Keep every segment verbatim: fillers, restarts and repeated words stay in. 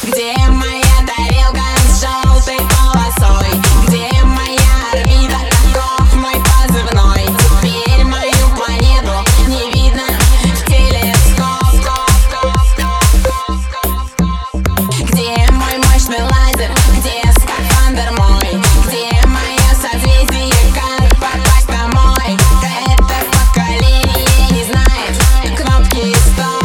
Где моя тарелка с желтой полосой? Где моя орбита? Каков мой позывной? Теперь мою планету не видно в телескоп. Где мой мощный лазер? Где скафандр мой? Где мое созвездие? Как попасть домой? Это поколение не знает кнопки стоп.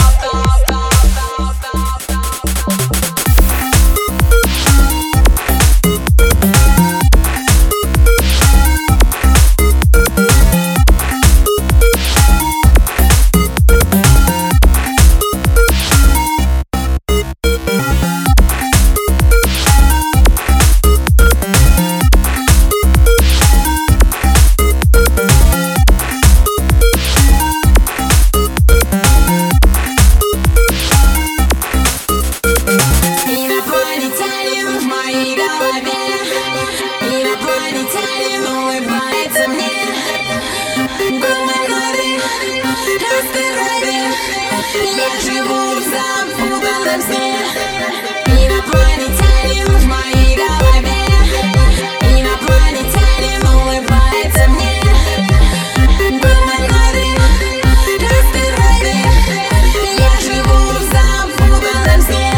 Инопланетянин в моей голове, инопланетянин улыбается мне. Гуманоиды, астероиды, я живу в запутанном сне. Инопланетянин в моей голове, инопланетянин улыбается мне. Гуманоиды, астероиды, я живу в запутанном сне.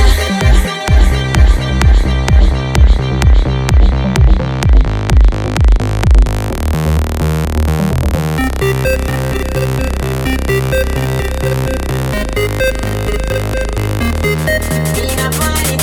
Инопланетянин